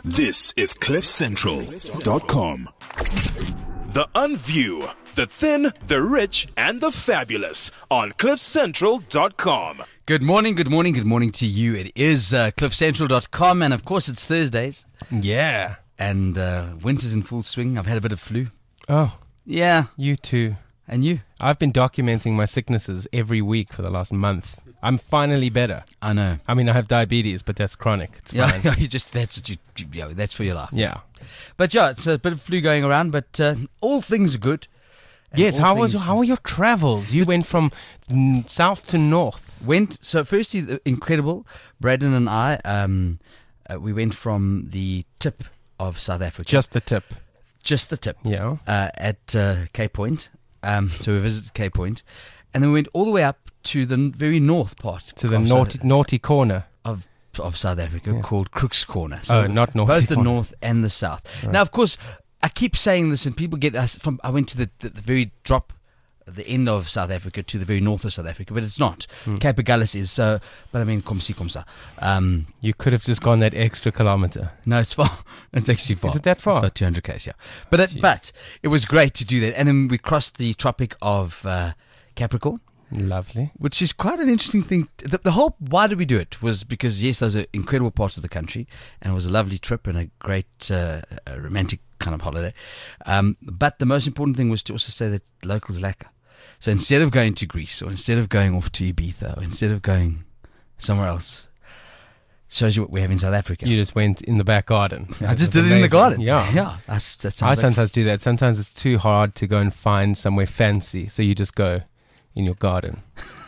This is CliffCentral.com. The Unview, the thin, the rich, and the fabulous on CliffCentral.com. Good morning to you. It is CliffCentral.com, and of course it's Thursdays. Yeah. And winter's in full swing. I've had a bit of flu. Oh, Yeah. you too. And you? I've been documenting my sicknesses every week for the last month. I'm finally better. I know. I mean, I have diabetes, but that's chronic. It's fine. Yeah, that's what that's for your life. Yeah. But yeah, it's a bit of flu going around, but all things are good. And Yes. all How things- were your travels? You went from south to north. So firstly, incredible. Braden and I, we went from the tip of South Africa. Just the tip. Just the tip. Yeah. At Cape Point. So we visited Cape Point, and then we went all the way up to the very north part. To the of naughty corner. of South Africa called Crook's Corner. Not naughty both the corner. north and the south. Right. Now, of course, I keep saying this, and people get us from. I went to the very drop, the end of South Africa to the very north of South Africa, but it's not. Cape Agulhas is so. But I mean, Komsa. You could have just gone that extra kilometer. No, it's far. It's actually far. Is it that far? It's about 200 km, yeah. But it was great to do that, and then we crossed the Tropic of Capricorn. Lovely. Which is quite an interesting thing. The whole, why did we do it? Was because, yes, those are incredible parts of the country, and it was a lovely trip and a great romantic kind of holiday. But the most important thing was to also say that locals lacquer. So instead of going to Greece, or instead of going off to Ibiza, or instead of going somewhere else, shows you what we have in South Africa. You just went in the back garden. I just did it in the garden. Yeah. Yeah. That sounds I like sometimes do that. Sometimes it's too hard to go and find somewhere fancy, so you just go in your garden.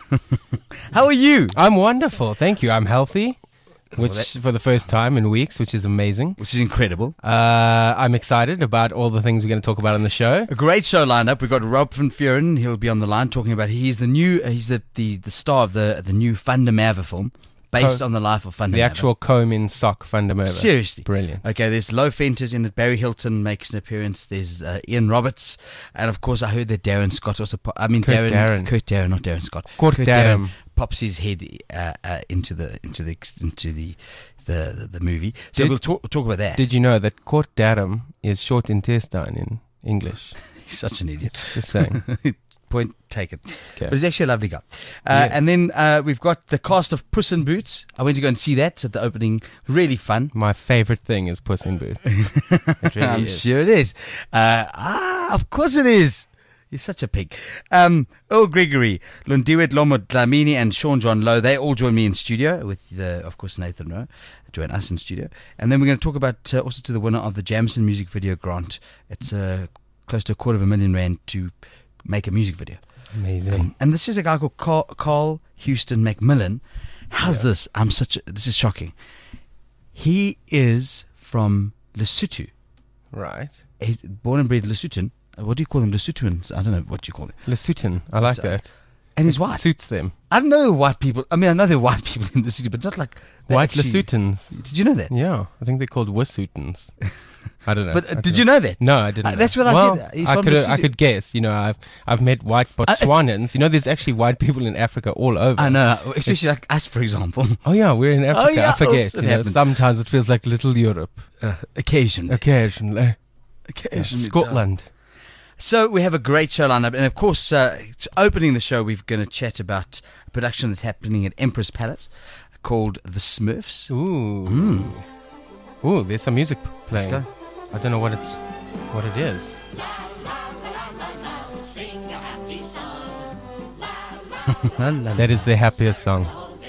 How are you? I'm wonderful, thank you. I'm healthy, which for the first time in weeks, which is amazing. Which is incredible. I'm excited about all the things we're going to talk about on the show. A great show lined up. We've got Rob van Vuuren. He'll be on the line talking about. He's the star of the new Van der Merwe film, based on the life of Van der Merwe. The actual comb in sock Van der Merwe. Seriously. Brilliant. Okay, there's Lo Venters in it. Barry Hilton makes an appearance. There's Ian Roberts. And of course, I heard that Darren Scott also... Kurt Darren, not Darren Scott. Kurt Darren pops his head into the movie. So we'll talk about that. Did you know that Kurt Darren is short intestine in English? He's such an idiot. Just saying. Point taken. Okay. But he's actually a lovely guy. Yes. And then we've got the cast of Puss in Boots. I went to go and see that at the opening. Really fun. My favorite thing is Puss in Boots. It really I'm is. sure it is. Of course it is. You're such a pig. Earl Gregory, Lundiwet Lomo Dlamini, and Sean John Lowe, they all join me in studio with, of course, Nathan Rowe. Join us in studio. And then we're going to talk about also to the winner of the Jamison Music Video Grant. It's close to R250,000 to make a music video. Amazing. And this is a guy called Carl Houston McMillan. How's this? This is shocking. He is from Lesotho. Right. He's born and bred Lesotho. What do you call them? Lesothoans? I don't know what you call them. Lesotho. I like that. And his wife. Suits them. I don't know white people. I mean, I know there are white people in Lesotho, but not like White actually- Lesothans. Did you know that? Yeah, I think they're called Wassootans. I don't know. But did you know that? No, I didn't. That's know. what I Well, said. He's I from could Lesotho. guess. You know, I've met white Botswanans. You know, there's actually white people in Africa all over. I know, especially like us, for example. Oh yeah, we're in Africa. yeah, I forget. oops, it You know, happened. sometimes it feels like little Europe. Occasionally. Occasionally. Occasionally. Scotland. So we have a great show lineup, and of course, opening the show, we're going to chat about a production that's happening at Empress Palace called The Smurfs. Ooh. Ooh, there's some music playing. Let's go. I don't know what it is. That is their happiest song.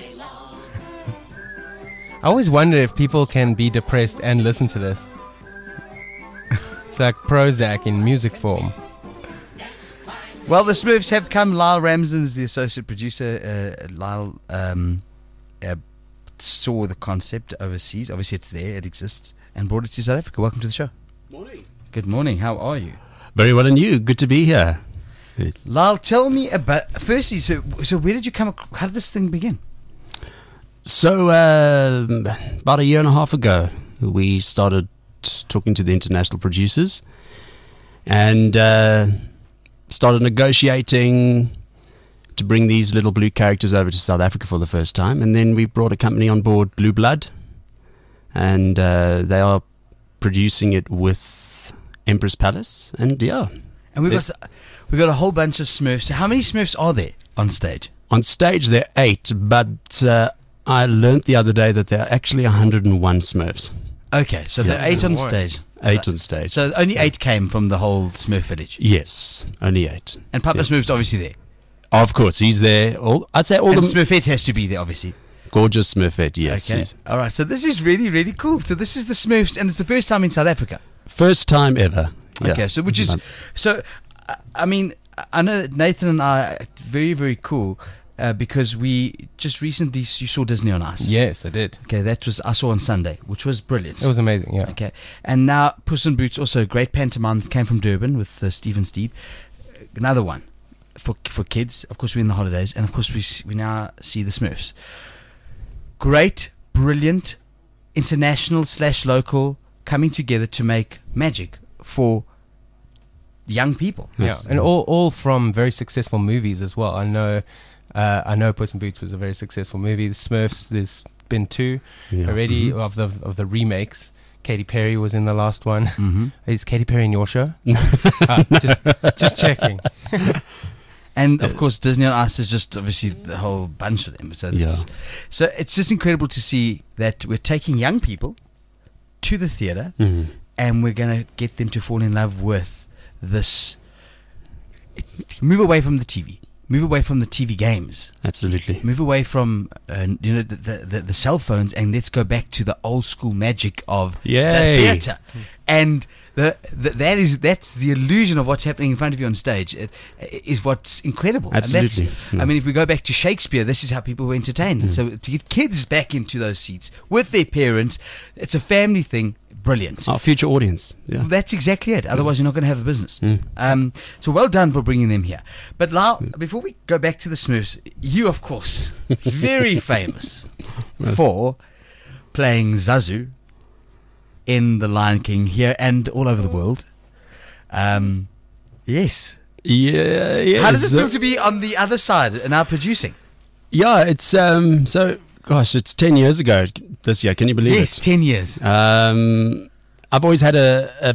I always wonder if people can be depressed and listen to this. It's like Prozac in music form. Well, the Smurfs have come. Lyle Ramsden is the associate producer. Lyle saw the concept overseas. Obviously, it's there. It exists. And brought it to South Africa. Welcome to the show. Morning. Good morning. How are you? Very well, and you? Good to be here. Lyle, tell me about... Firstly, so where did you come... How did this thing begin? So, about a year and a half ago, we started talking to the international producers and started negotiating to bring these little blue characters over to South Africa for the first time. And then we brought a company on board, Blue Blood, and they are producing it with Empress Palace, and And we've got a whole bunch of Smurfs. How many Smurfs are there on stage? on stage there are 8, but I learnt the other day that there are actually 101 Smurfs. Okay, so there are 8 on stage. 8 on stage. So only 8 came from the whole Smurf village. Yes, only 8. And Papa Smurf's obviously there. Of course, he's there. I'd say all And the Smurfette has to be there, obviously. gorgeous Smurfette, yes. Okay. All right. So this is really, really cool. So this is the Smurfs, and it's the first time in South Africa. First time ever. Yeah. Okay. So I mean, I know that Nathan and I are very, very cool because we just recently you saw Disney on Ice. Yes, I did. Okay, that was I saw on Sunday, which was brilliant. It was amazing, yeah. Okay, and now Puss in Boots, also a great pantomime that came from Durban with Steve. Another one for kids. Of course, we're in the holidays, and of course we now see the Smurfs. Great, brilliant, international/local coming together to make magic for young people. Yeah, Yes. and all from very successful movies as well. I know Puss in Boots was a very successful movie. The Smurfs, there's been 2 already of the remakes. Katy Perry was in the last one. Mm-hmm. Is Katy Perry in your show? Just checking. And of course, Disney on Ice is just obviously the whole bunch of them. So it's just incredible to see that we're taking young people to the theatre and we're going to get them to fall in love with this. Move away from the TV. Move away from the TV games. Absolutely. Move away from the cell phones, and let's go back to the old school magic of the theatre. And that's the illusion of what's happening in front of you on stage. It is what's incredible. Absolutely. And that's, I mean, if we go back to Shakespeare, this is how people were entertained. So to get kids back into those seats with their parents, it's a family thing. Brilliant. Our future audience. Yeah. That's exactly it. Otherwise, you're not going to have a business. So well done for bringing them here. But Lau, before we go back to the Smurfs, you, of course, very famous for playing Zazu in The Lion King here and all over the world. Yes. Yeah. How does it feel to be on the other side and now producing? Yeah, it's so. Gosh, it's 10 years ago this year. Can you believe it? Yes, 10 years. I've always had a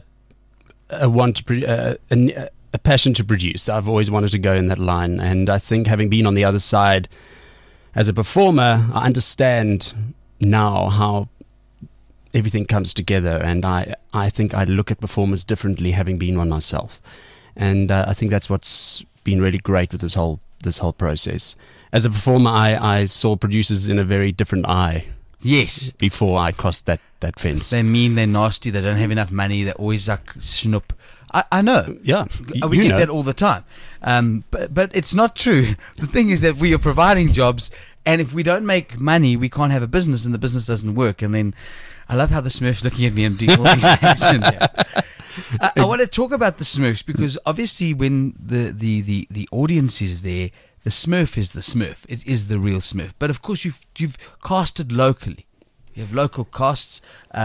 passion to produce. I've always wanted to go in that line, and I think having been on the other side as a performer, I understand now how everything comes together, and I think I look at performers differently having been one myself, and I think that's what's been really great with this whole process. As a performer, I saw producers in a very different eye. Yes. Before I crossed that fence. They're mean, they're nasty, they don't have enough money, they're always like snoop. I know. Yeah. We get that all the time. But it's not true. The thing is that we are providing jobs, and if we don't make money, we can't have a business, and the business doesn't work. And then I love how the Smurf's looking at me and doing all these things. I want to talk about the Smurfs because obviously when the audience is there, the Smurf is the Smurf. It is the real Smurf. But of course, you've casted locally. You have local casts,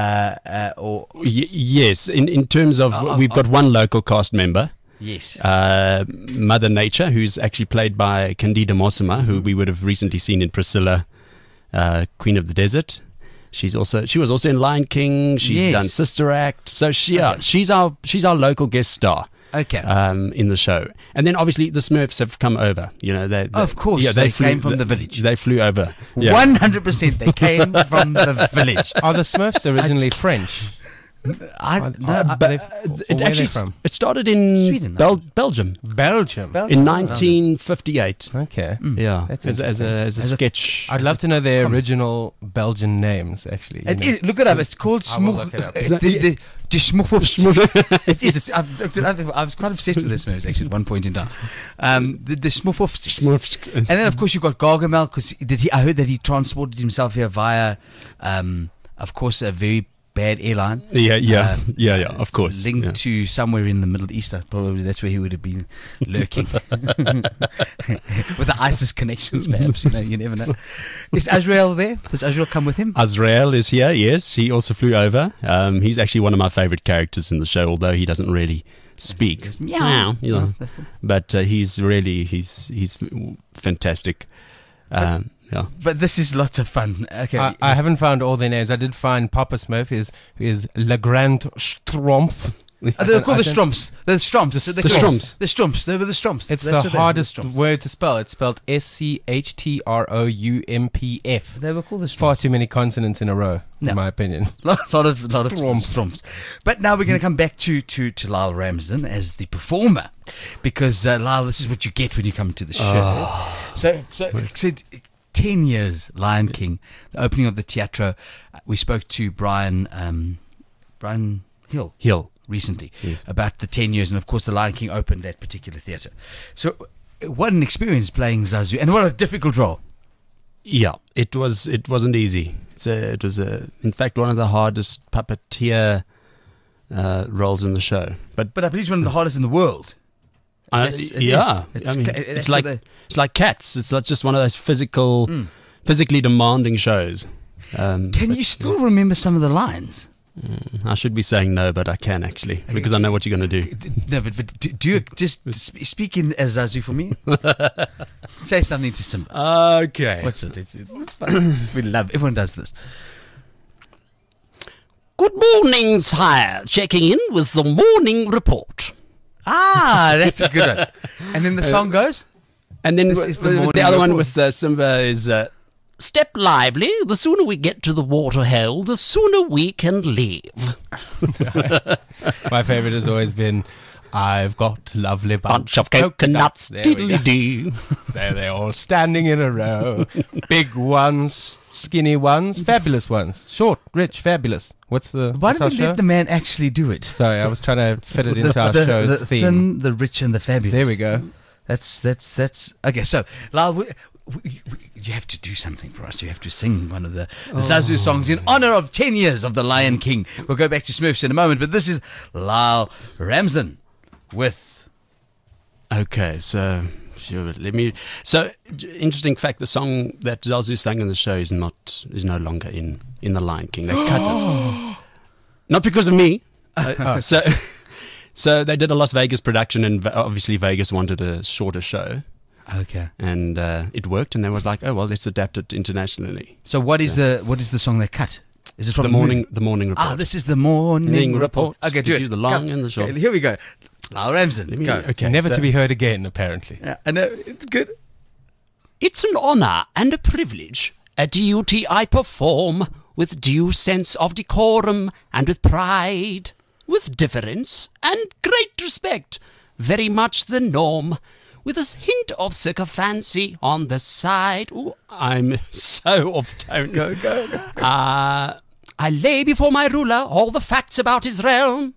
yes. In terms of we've got one local cast member. Yes. Mother Nature, who's actually played by Candida Mosima, who we would have recently seen in Priscilla, Queen of the Desert. She was also in Lion King. She's done Sister Act. So she's our local guest star. Okay. In the show, and then obviously the Smurfs have come over. You know, they of course, yeah, they came from the village. They flew over. 100%. They came from the village. Are the Smurfs originally French? It started in Sweden, Belgium. In 1958. Okay. Yeah, That's as a sketch. I'd love to know their original Belgian names. Actually, look it up. It's called Smoeg. The Smoeghoffs. It is. I was quite obsessed with this movie actually at one point in time. The Smoeghoffs. And then of course you got Gargamel because I heard that he transported himself here via, of course, a very bad airline. Yeah. Of course, linked to somewhere in the Middle East. Probably that's where he would have been lurking with the ISIS connections. Perhaps you never know. Is Azrael there? Does Azrael come with him? Azrael is here. Yes, he also flew over. He's actually one of my favorite characters in the show, although he doesn't really speak. He goes, meow. But he's fantastic. Yeah. But this is lots of fun. Okay. I haven't found all their names. I did find Papa Smurf is Le Grand Strumpf. They're called the Stromps. The Stromps. The Stromps. The Stromps. They were the Stromps. It's That's the what they were, hardest Stromps. word to spell. It's spelled SCHTROUMPF. They were called the Stromps. Far too many consonants in a row, No. in my opinion. lot of Stromps. Stromps. But now we're going to come back to Lyle Ramsden as the performer, because Lyle, this is what you get when you come to the show. So 10 years, Lion King, the opening of the Teatro. We spoke to Brian Hill recently about the 10 years, and of course the Lion King opened that particular theatre. So what an experience playing Zazu, and what a difficult role. Yeah, it wasn't easy. It was in fact one of the hardest puppeteer roles in the show. But I believe it's one of the hardest in the world. It's like Cats. It's not just one of those physically demanding shows. Can you still remember some of the lines? I should be saying no, but I can actually, because I know what you're going to do. No, but do you just speak in as Zazu for me? Say something to Simba. Okay. Watch it. It's fun. We love. Everyone does this. Good morning, sire. Checking in with the morning report. That's a good one. And then the song goes. And then This is the morning the other one report. with Simba is Step lively. The sooner we get to the waterhole, the sooner we can leave. My favorite has always been, I've got a lovely Bunch of coconuts. There we go. Diddly-doo. They're all standing in a row. Big ones, skinny ones, fabulous ones. Short, rich, fabulous. Why what's our did we show? let the man actually do it? Sorry, I was trying to fit it into our show's the theme. thin, the rich, and the fabulous. There we go. That's okay. So, Lyle, you have to do something for us. You have to sing one of the Zazu songs in honor of 10 years of the Lion King. We'll go back to Smurfs in a moment, but this is Lyle Ramsden with. okay. So sure, So interesting fact: the song that Zazu sang in the show is no longer in the Lion King. They cut it, not because of me. So they did a Las Vegas production, and obviously Vegas wanted a shorter show. Okay. And it worked, and they were like, "Oh well, let's adapt it internationally." So what is the song they cut? Is it from The morning report. this is the morning report. Okay, do Gives it. you the long Come. and the short. Okay, here we go. Lyle Ramsden, go. Okay, Never so- to be heard again, apparently. Yeah, I know it's good. It's an honor and a privilege, a duty I perform with due sense of decorum and with pride, with difference and great respect, very much the norm, with a hint of sycophancy on the side. Ooh, I'm so off tone. Go. I lay before my ruler all the facts about his realm.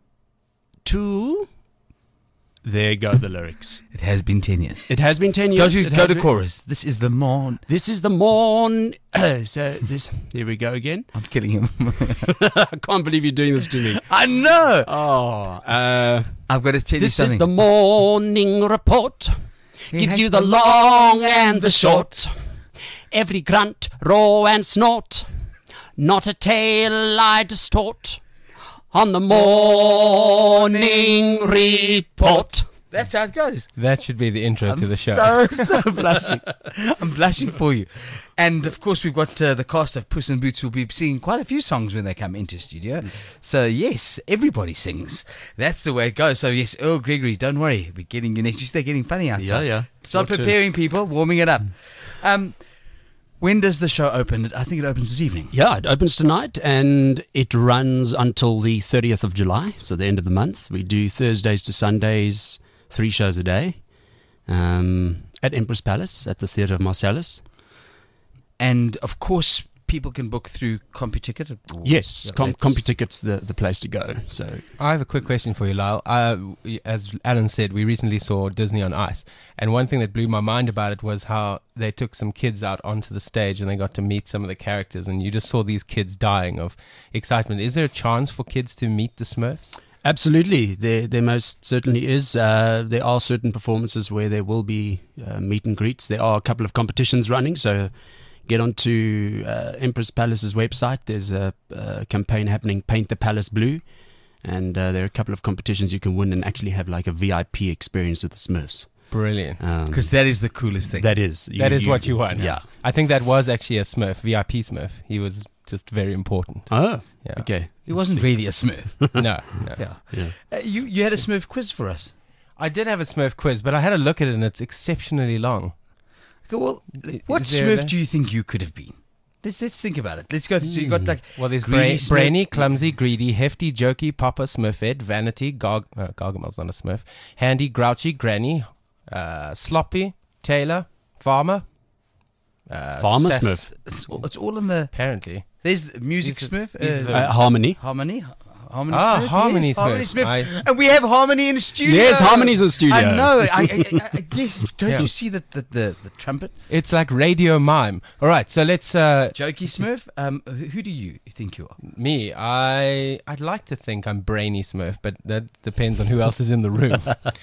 There go the lyrics. It has been 10 years. It has been 10 Go years. to, It go has to been- chorus. This is the morn. This is the morn. Here we go again. I'm killing him. I can't believe you're doing this to me. I know. Oh, I've got to tell you This something. is the morning report. Gives has you the long and the short. Every grunt, roar and snort. Not a tale I distort. On the morning report. That's how it goes. That should be the intro to the show. So blushing. I'm blushing for you. And of course, we've got the cast of Puss in Boots who'll be singing quite a few songs when they come into studio. So, yes, everybody sings. That's the way it goes. So, yes, Earl Gregory, don't worry. We're getting you next. They're getting funny outside. Yeah. Start preparing, people, warming it up. When does the show open? I think it opens this evening. Yeah, it opens tonight and it runs until the 30th of July, so the end of the month. We do Thursdays to Sundays, 3 shows a day at Empress Palace at the Theatre of Marcellus. And, of course, people can book through CompuTicket. or- Yes, Yeah, CompuTicket's the place to go. So I have a quick question for you, Lyle. As Alan said, we recently saw Disney on Ice, and one thing that blew my mind about it was how they took some kids out onto the stage and they got to meet some of the characters, and you just saw these kids dying of excitement. Is there a chance for kids to meet the Smurfs? absolutely, there most certainly is. There are certain performances where there will be meet and greets. There are a couple of competitions running, so get onto Empress Palace's website. There's a campaign happening, Paint the Palace Blue, and there are a couple of competitions you can win and actually have like a VIP experience with the Smurfs. Brilliant. Because that is the coolest thing. That is. That is what you want. Yeah. I think that was actually a Smurf, VIP Smurf. He was just very important. Oh, Yeah. okay. It wasn't really a Smurf. No. Yeah. Yeah. You had a Smurf quiz for us. I did have a Smurf quiz, but I had a look at it and it's exceptionally long. Okay, well, what Is there Smurf a- do you think you could have been? Let's think about it. Let's go through. So you got like Well, there's Greedy Smurf. brainy, clumsy, greedy, hefty, jokey, popper, Smurfette, vanity, Gargamel's not a Smurf, handy, grouchy, granny, sloppy, tailor, farmer. Farmer Smurf. it's all in the. Apparently. There's the music These are- Smurf. these are the- Harmony. Harmony. Harmony Ah, Smurf. Harmony yes, Harmony Smurf. Smurf. And we have Harmony in the studio. Yes, Harmony's in the studio. I know. I guess. Don't Yeah. you see the trumpet? It's like radio mime. All right, so let's. Jokey Smurf. Who do you think you are? Me, I'd like to think I'm brainy Smurf, but that depends on who else is in the room.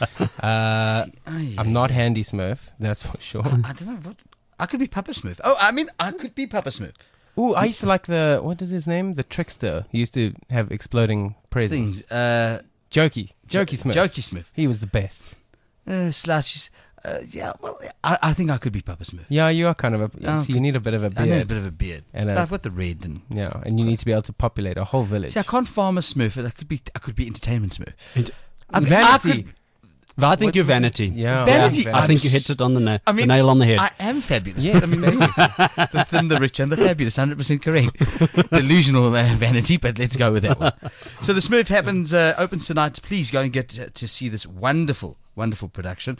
I'm not handy Smurf, that's for sure. I don't know what. I could be Papa Smurf. Oh, I mean, I could be Papa Smurf. Ooh, I used to like what is his name? The trickster. He used to have exploding presents. Things. Jokey Smurf. Jokey Smurf. He was the best. Slouches. Yeah, well, I think I could be Papa Smurf. Yeah, you are kind of a. Oh, so you need a bit of a I need a beard, bit of a beard. And But I've got the red and. yeah, and you need to be able to populate a whole village. See, I can't farm a Smurf. I could be entertainment Smurf. Vanity. I think you're vanity. Yeah, Vanity. yeah, I think you hit it on the, I mean, the nail on the head. I am fabulous. Yes, I mean, yes. The thin, the rich, and the fabulous. 100% correct. Delusional vanity, but let's go with that one. So the Smurf opens tonight. Please go and get to see this wonderful, wonderful production.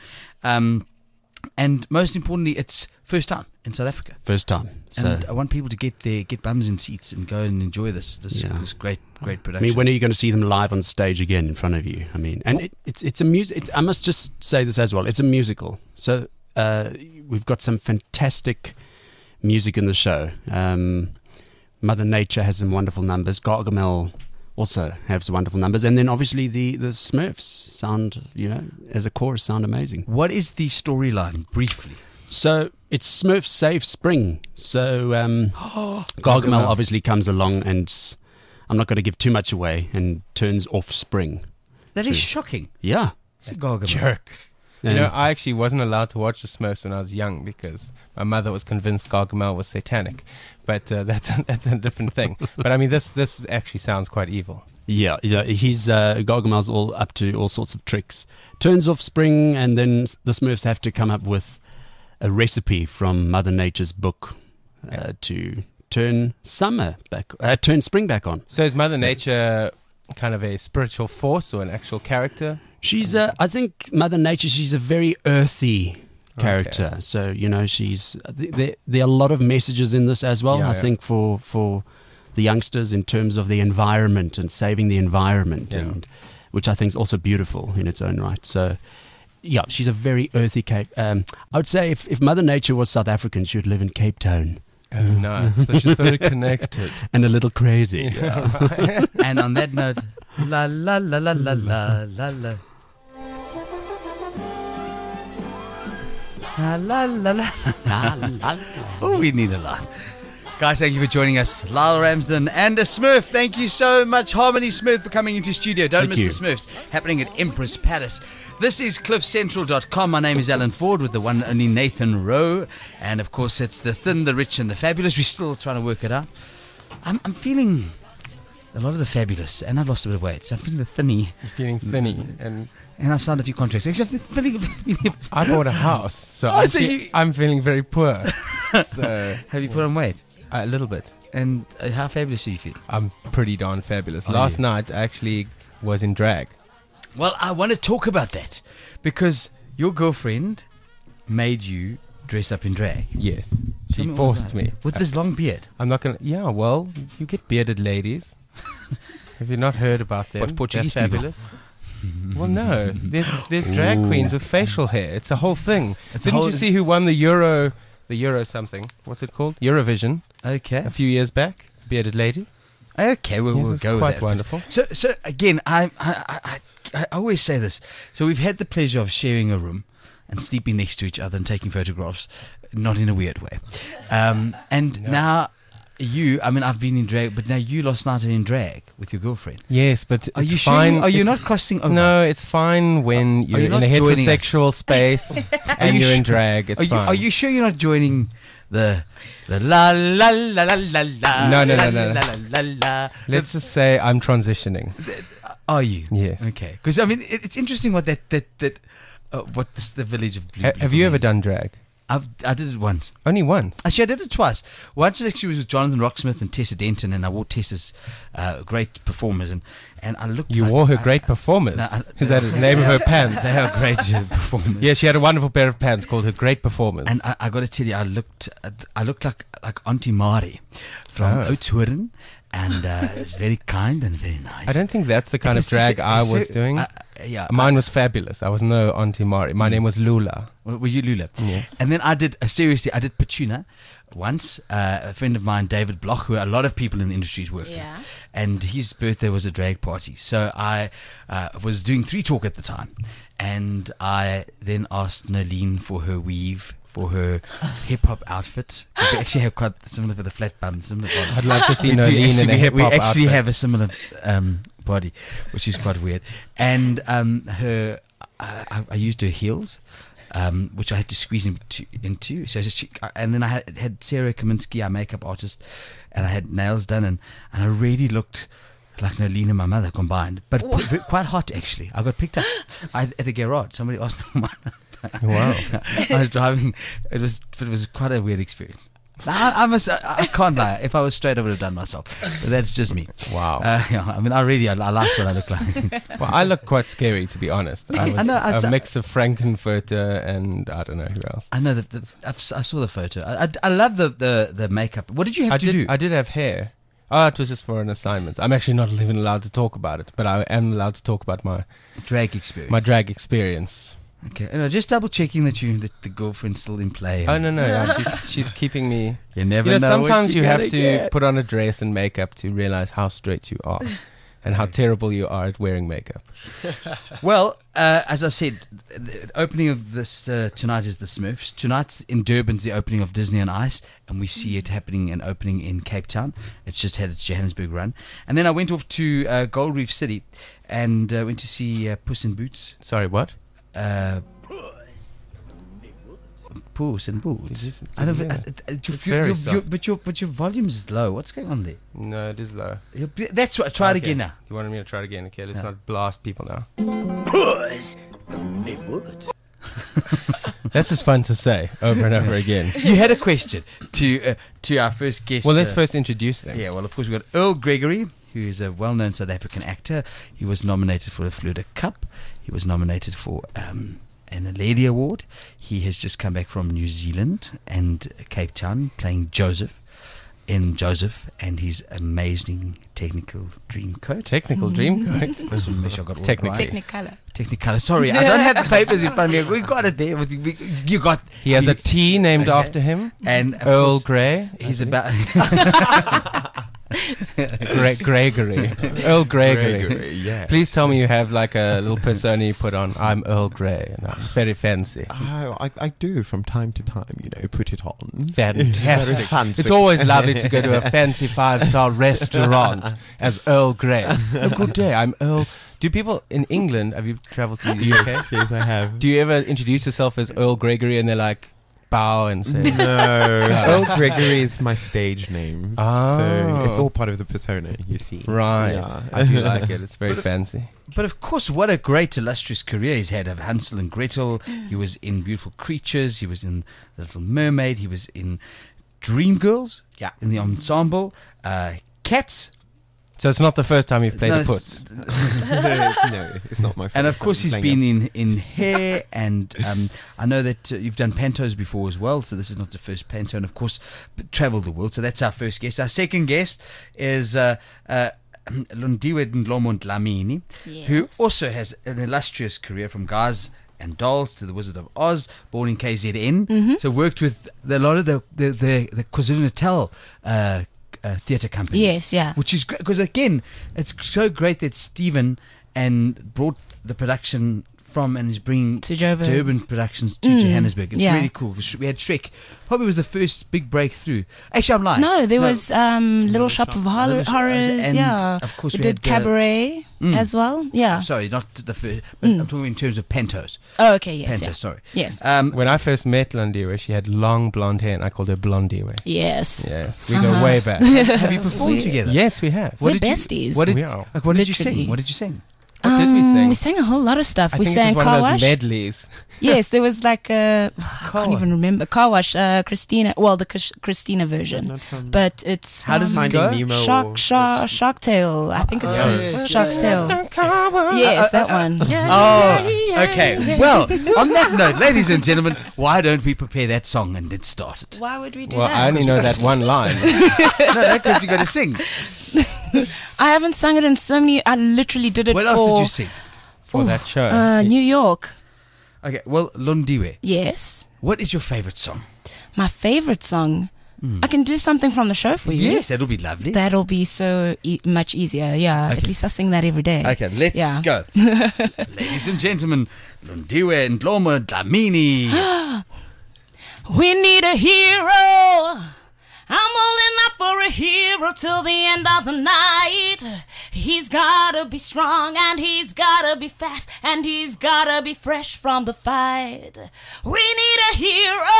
And most importantly, it's first time in South Africa. First time. So, And I want people to get bums in seats and go and enjoy this Yeah. this great I production. mean, when are you going to see them live on stage again in front of you? I mean, and it's a music. I must just say this as well. It's a musical, so we've got some fantastic music in the show. Mother Nature has some wonderful numbers. Gargamel also has wonderful numbers, and then obviously the Smurfs sound, as a chorus, sound amazing. What is the storyline briefly? So it's Smurf Save Spring. So Gargamel obviously comes along, and I'm not going to give too much away, and turns off Spring. That is shocking. Yeah. It's a Gargamel. Jerk. And I actually wasn't allowed to watch the Smurfs when I was young because my mother was convinced Gargamel was satanic. But that's a different thing. But I mean, this actually sounds quite evil. Yeah, he's Gargamel's all up to all sorts of tricks. Turns off Spring, and then the Smurfs have to come up with a recipe from Mother Nature's book to turn turn spring back on. So is Mother Nature kind of a spiritual force or an actual character? She's I think Mother Nature. She's a very earthy character. Okay. So she's there are a lot of messages in this as well. Yeah, I yeah. think for the youngsters in terms of the environment and saving the environment, Yeah. and which I think is also beautiful in its own right. So. Yeah, she's a very earthy Cape. I would say if Mother Nature was South African, she would live in Cape Town. Oh, nice. So she's very connected. And a little crazy. And on that note, la la la la la la la la. La la la la. La, la, la. Oh, we need a lot. Guys, thank you for joining us. Lyle Ramsden and a Smurf. Thank you so much, Harmony Smurf, for coming into studio. Don't Thank miss you. the Smurfs happening at Empress Palace. This is CliffCentral.com. My name is Alan Ford with the one and only Nathan Rowe. And of course, it's the thin, the rich, and the fabulous. We're still trying to work it out. I'm feeling a lot of the fabulous, and I've lost a bit of weight. So I'm feeling the thinny, You're feeling thinny. And and I've signed a few contracts. Actually, I'm feeling I bought a house, so, Oh, so you- I'm feeling very poor. So Have you put on weight? a little bit. And how fabulous do you feel? I'm pretty darn fabulous. Are Last you? night I actually was in drag. Well, I want to talk about that because your girlfriend made you dress up in drag. Yes. Tell She me all forced about it. me. With this long beard. I'm not going to... Yeah, well, you get bearded ladies. Have you not heard about them? What, Portuguese They're people? fabulous. Well, no. There's drag queens with facial hair. It's a whole thing. It's a Didn't whole- you see who won the Euro something? What's it called? Eurovision Okay. a few years back? Bearded lady. Okay, we'll Yes, it's go with quite that. wonderful. So again, I always say this. So we've had the pleasure of sharing a room and sleeping next to each other and taking photographs, not in a weird way. And now I mean, I've been in drag, but now you last night are in drag with your girlfriend. Yes, but Are it's you fine. sure? Are you not crossing over? No, it's fine when you're you in not a joining heterosexual space and you you're in sure? drag. It's fine. Are you sure you're not joining the la la la la la la? No, no, la, no, no. La, la, la, la. Let's just say I'm transitioning. Are you? Yes. Okay. Because I mean, it's interesting what the village of Blue. Have you ever done drag? I did it once. Only once. Actually, I did it twice. Once actually was with Jonathan Rocksmith and Tessa Denton, and I wore Tessa's great performers, and I looked. You like, wore her great performers. No, Is that the name of her pants? They are great performers. Yeah, she had a wonderful pair of pants called her Great Performers. And I got to tell you, I looked like Auntie Mari from Oudtshoorn, and very kind and very nice. I don't think that's the kind of drag I was doing. Yeah, Mine was fabulous. I was no Auntie Mari. My name was Lula. Were you Lula? Yes. And then I did Petuna once. A friend of mine, David Bloch, who a lot of people in the industry's work with. Yeah. And his birthday was a drag party. So I was doing 3 Talk at the time. And I then asked Nolene for her weave, for her hip-hop outfit. We actually have quite similar for the flat bum. Similar body. I'd love to see We do Nolene in actually- a hip-hop We actually outfit. have a similar body, which is quite weird. And I used her heels, which I had to squeeze into. So and then I had Sarah Kaminsky, our makeup artist, and I had nails done, and I really looked like Nolene and my mother combined, but quite hot actually. I got picked up at the garage. Somebody asked me my Wow. I was driving. It was quite a weird experience. I can't lie. If I was straight, I would have done myself. But that's just me. Wow. Yeah, I mean, I like what I look like. Well, I look quite scary, to be honest. I was I know, a mix of Frankenfurter and I don't know who else. I know that I saw the photo. I love the makeup. What did you have to do? I did have hair. Oh, it was just for an assignment. I'm actually not even allowed to talk about it, but I am allowed to talk about my Drag experience. drag experience. Okay, just double checking that the girlfriend's still in play. Oh no, yeah, she's keeping me. You never You know, know. sometimes what you you're have gonna to get. put on a dress and makeup to realize how straight you are, and how terrible you are at wearing makeup. Well, as I said, the opening of this tonight is the Smurfs. Tonight's in Durban's the opening of Disney on Ice, and we see it happening and opening in Cape Town. It's just had its Johannesburg run, and then I went off to Gold Reef City and went to see Puss in Boots. Sorry, what? Puss in Boots. It is- I don't. yeah. It's very soft. but your volume is low. What's going on there? No, it is low. That's what. Try it Okay. again now. You wanted me to try it again? Okay, let's Yeah. not blast people now. Puss in Boots. That's just fun to say over and over again. You had a question to our first guest. Well, let's first introduce them. Yeah, well, of course, we've got Earl Gregory, who is a well-known South African actor. He was nominated for the Florida Cup. He was nominated for an Lady Award. He has just come back from New Zealand and Cape Town playing Joseph in Joseph and his amazing technical dream coat. Technical dream coat. Just want to make sure I got all Technicolor. right. Technicolor. Technicolor. Sorry, I don't have the papers in front of me. We got it there. You got. He has a tea named Okay. after him. And of Earl course, Grey. He's about. Gregory. Earl Gregory. Gregory, yes. Please tell me you have like a little persona you put on. I'm Earl Grey and I'm very fancy. Oh, I do from time to time, put it on. Fantastic. fancy. It's always lovely to go to a fancy 5-star restaurant as Earl Grey. Oh, good day. I'm Earl. Do people in England, have you traveled to the UK? Yes, I have. Do you ever introduce yourself as Earl Gregory and they're like, bow and say, No, Earl Gregory is my stage name. Oh. So it's all part of the persona, you see. right. Yeah. I do like it. It's very fancy. But of course, what a great illustrious career he's had of Hansel and Gretel. He was in Beautiful Creatures. He was in The Little Mermaid. He was in Dreamgirls. Yeah. In the ensemble. Cats. So it's not the first time you've played No, the puss. No, it's not my fault. And of course, he's been in Hair. And I know that you've done pantos before as well. So this is not the first panto. And of course, traveled the world. So that's our first guest. Our second guest is Londiwe Ndlomo Dlamini, who also has an illustrious career from Guys and Dolls to The Wizard of Oz, born in KZN. So worked with a lot of the KwaZulu-Natal theatre companies. Yes, yeah. Which is great, because again, it's so great that Stephen brought the production from and is bringing To Joburg. Durban Productions to Johannesburg. It's yeah. really cool. We had Shrek. Probably was the first big breakthrough. Actually, I'm lying. No, there was Little Shop of Horrors. And Yeah, of course we we did had, Cabaret as well. Yeah. Sorry, not the first. But I'm talking in terms of Pantos. Oh, okay. Yes. Pantos, Yeah. sorry. Yes. When I first met Londiwe, she had long blonde hair, and I called her Blondiwe. Yes. Yes, we go way back. Have you performed We- together? Yes, we have. We're did you- besties. What did, We are. like, what did you Literally. sing? What did you sing? What did we sing? We sang a whole lot of stuff. I We think sang it was Car one of Wash. those medleys. Yes, there was like I can't even remember. Car Wash, Christina. Well, the Christina version, Not from but it's How does it from go? Finding Nemo. Shark Tale. I think it's yes, Shark's Tale. Yes, that one. Oh, okay. Well, on that note, ladies and gentlemen, why don't we prepare that song and get started? Why would we do Well, I that? only know that one line. No, that's because you got to sing. I haven't sung it in so many. I literally did it What for else did you sing? For that show. New York. Okay, well, Londiwe, Yes, what is your favorite song? my favorite song. I can do something from the show for you. Yes, that'll be lovely. That'll be so much easier. Yeah, at Okay. least I sing that every day. Okay, let's Yeah. go. Ladies and gentlemen, Londiwe and Ndlomo Dlamini. We need a hero. I'm holding out for a hero till the end of the night. He's gotta be strong and he's gotta be fast and he's gotta be fresh from the fight. We need a hero.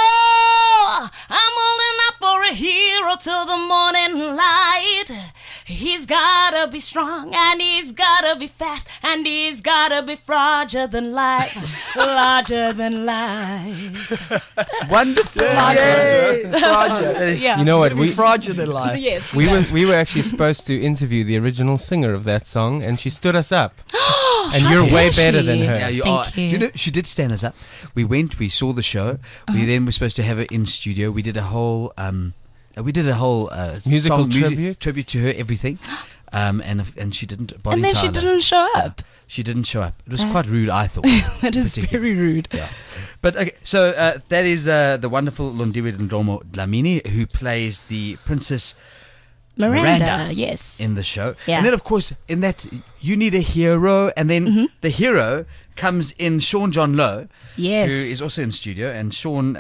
I'm holding out for a hero till the morning light. He's gotta be strong and he's gotta be fast and he's gotta be larger than life. Larger than life. Wonderful. Roger. That is, Yeah. You know what? we fraudulent in life. Yes. We were actually supposed to interview the original singer of that song, and she stood us up. And How you're way dare better she? than her. Yeah, you Thank are. you. know, she did stand us up. We went, we saw the show. We then were supposed to have her in studio. We did a whole Musical song, tribute? to her, everything. And she didn't. Bonnie And then she Tyler. didn't show up. She didn't show up. It was quite rude, I thought. That is Particularly. very rude. Yeah. But okay, so that is the wonderful Londiwe Ndlomo Dlamini, who plays the Princess Miranda, yes. in the show. Yeah. And then, of course, in that, you need a hero. And then the hero comes in Sean John Lowe, Yes. who is also in studio. And Sean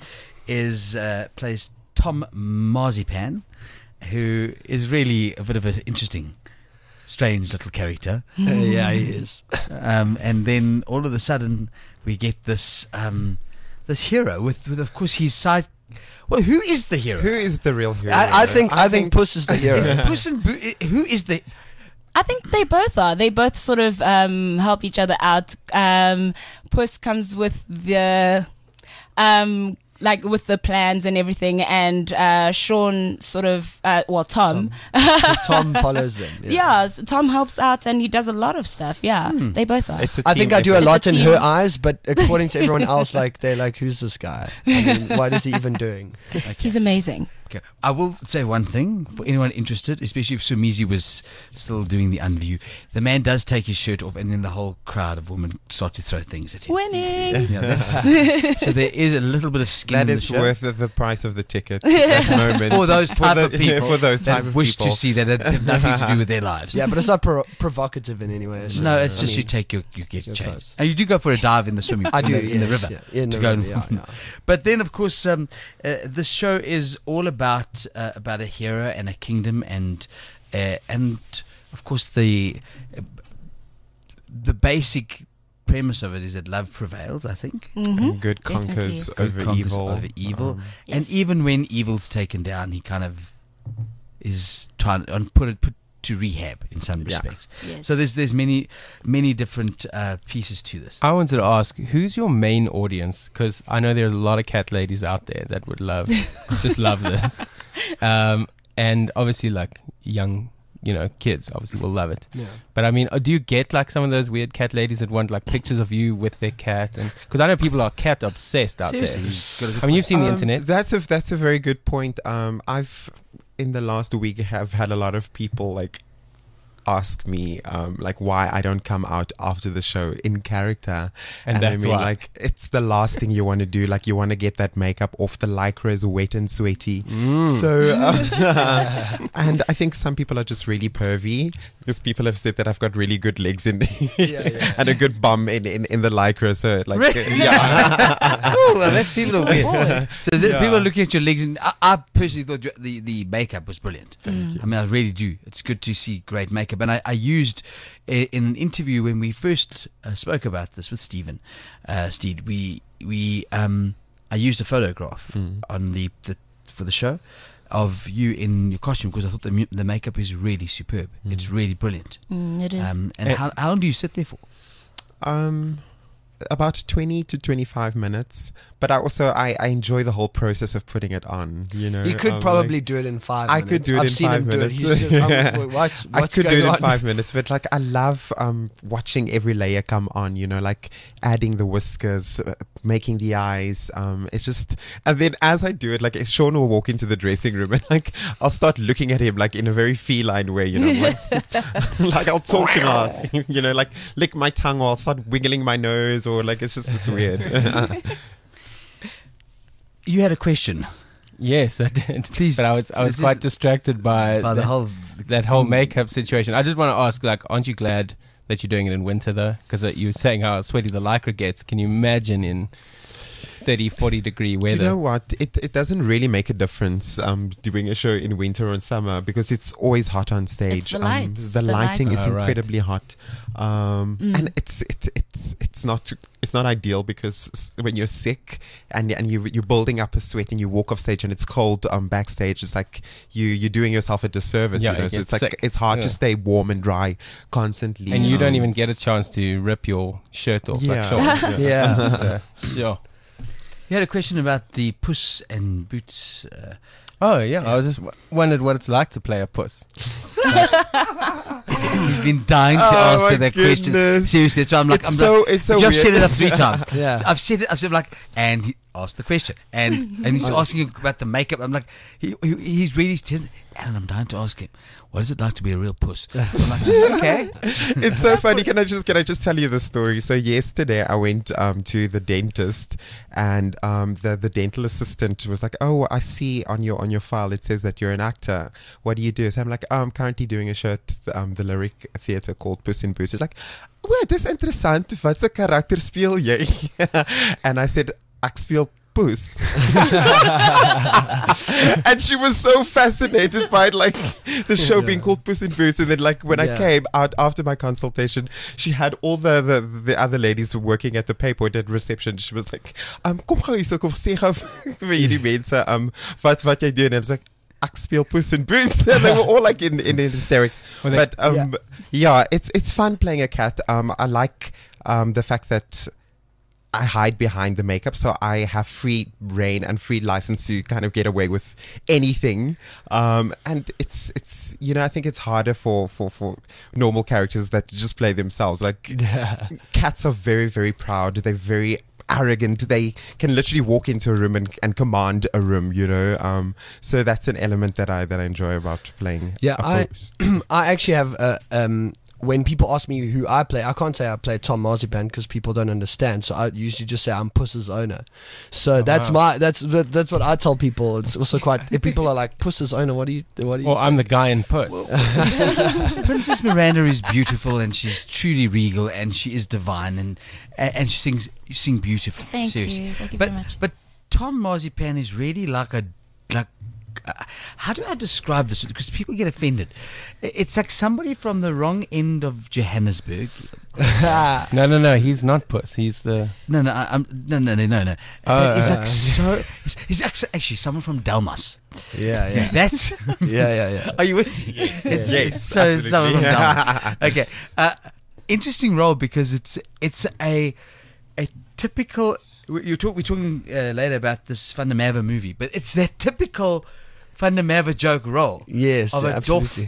plays Tom Marzipan, who is really a bit of an interesting, strange little character. Yeah, he is. And then all of a sudden, we get this this hero with of course his side. Well, who is the hero? Who is the real hero? I think Puss is the hero. Is it Puss in Boots? Who is the? I think they both are. They both sort of help each other out. Puss comes with the like with the plans and everything, and Sean sort of Tom. Tom follows them. Yeah, so Tom helps out and he does a lot of stuff. Yeah, they both are. It's a I team think I do a effort. lot in It's a her team. eyes, but according to everyone else, like they're like, who's this guy? I mean, what is he even doing? He's amazing. Okay. I will say one thing for anyone interested, especially if Sumizi was still doing the unview. The man does take his shirt off, and then the whole crowd of women start to throw things at him. Winning. Yeah, that's, so there is a little bit of skin That in the is show. worth the price of the ticket. That moment For those type of people For those type that of wish people. to see that it had nothing to do with their lives. Yeah, but it's not provocative in any way. It's No, just, it's just I you mean, take you get your changed, clothes. and you do go for a dive in the swimming. I do in the yes, river yeah, in to the go. river, yeah. But then, of course, this show is all about a hero and a kingdom, and of course the basic premise of it is that love prevails. I think And good Definitely. conquers Good over conquers evil. over evil. And Yes. even when evil's taken down, he kind of is trying to put it to rehab in some Yeah. respects. Yes. So there's many different pieces to this. I wanted to ask, who's your main audience? Because I know there's a lot of cat ladies out there that would just love this. And obviously, like young, kids obviously will love it. Yeah. But I mean, do you get like some of those weird cat ladies that want like pictures of you with their cat? And because I know people are cat obsessed out Seriously, there. you've got a good I mean, you've seen the Um, internet. That's a very good point. I've in the last week have had a lot of people like ask me like why I don't come out after the show in character, And I that's mean why. like it's the last thing you want to do. Like you want to get that makeup off. The lycra is wet and sweaty. Mm. So and I think some people are just really pervy. Because people have said that I've got really good legs in yeah. and a good bum in the lycra. So like, Really? yeah. Oh, well, that's people are weird. So people are looking at your legs, and I personally thought the makeup was brilliant. Mm. I mean, I really do. It's good to see great makeup. And I used in an interview when we first spoke about this with Stephen Steed. I used a photograph on the for the show of you in your costume because I thought the makeup is really superb. It's really brilliant. It is. And how long do you sit there for? About 20 to 25 minutes, but I enjoy the whole process of putting it on. You know, You could probably do it in 5 minutes. I could do it I've in seen 5 him minutes. Do it. He's just, what's I could do going it in on? 5 minutes, but like I love watching every layer come on. You know, like adding the whiskers, making the eyes. It's just, and then as I do it, like Sean will walk into the dressing room and like I'll start looking at him like in a very feline way. You know, like I'll talk to him, you know, like lick my tongue or I'll start wiggling my nose or like it's weird. You had a question. Yes, I did. Please, But I was this quite is- distracted by the whole that whole makeup situation. I did want to ask, like, aren't you glad that you're doing it in winter though? Because you were saying how sweaty the lycra gets. Can you imagine in 30, 40 degree Do weather? you know what? It doesn't really make a difference doing a show in winter or in summer because it's always hot on stage. It's the lights. The The lighting lights. is Oh, right. incredibly hot, and it's not ideal because when you're sick and you're building up a sweat and you walk off stage and it's cold backstage, it's like you're doing yourself a disservice. Yeah, you know? you So get it's like sick. it's hard Yeah. to stay warm and dry constantly. And you don't even get a chance to rip your shirt off. Yeah. Like Sean. Yeah. So, sure. You had a question about the Puss in Boots. Oh yeah, I was just wondered what it's like to play a puss. He's been dying to Oh, answer my that question. goodness. Seriously, so I'm like, It's so I've weird. said it up 3 times. Yeah. I've said it. I've said like, and he asked the question, and he's asking you about the makeup. I'm like, he's really, and I'm dying to ask him, what is it like to be a real puss? I'm like, okay. It's so funny. Can I just tell you the story? So yesterday I went to the dentist, and the dental assistant was like, "Oh, I see on your file it says that you're an actor. What do you do?" So I'm like, "I'm currently doing a show at the Lyric Theatre called Puss in Boots." It's like, "Well, dis interessant. Watse karakter speel jy?" And I said, "Ek speel Puss." And she was so fascinated by like the show being called Puss in Boots. And then like when I Yeah. came out after my consultation, she had all the other ladies working at the Paypoint at reception. She was like, kom gou hierso, kom sê gou vir hierdie mense wat jy doen. And it's like, ek speel Puss in Boots. And they were all like in hysterics. Well, they- But yeah, it's fun playing a cat. I like the fact that I hide behind the makeup, so I have free reign and free license to kind of get away with anything. And it's you know, I think it's harder for normal characters that just play themselves. Like cats are very, very proud. They're very arrogant. They can literally walk into a room and command a room, you know. So that's an element that I enjoy about playing. Yeah, a Puss. I actually have when people ask me who I play, I can't say I play Tom Marzipan because people don't understand. So I usually just say I'm Puss's owner. So that's what I tell people. It's also quite, if people are like Puss's owner, what do you? Well, I'm the guy in Puss. Princess Miranda is beautiful, and she's truly regal, and she is divine, and she sings beautifully. Thank seriously. you. Thank you But very much. but Tom Marzipan is really like how do I describe this? Because people get offended. It's like somebody from the wrong end of Johannesburg. No, he's not Puss. He's the... No. He's like so. He's actually someone from Delmas. Yeah. That's. Yeah. Are you with me? Yes, So absolutely. someone from Delmas. Okay. Interesting role because it's a typical. We're talking later about this Van der Merwe movie, but it's that typical Van der Merwe joke role. Yes, of a absolutely.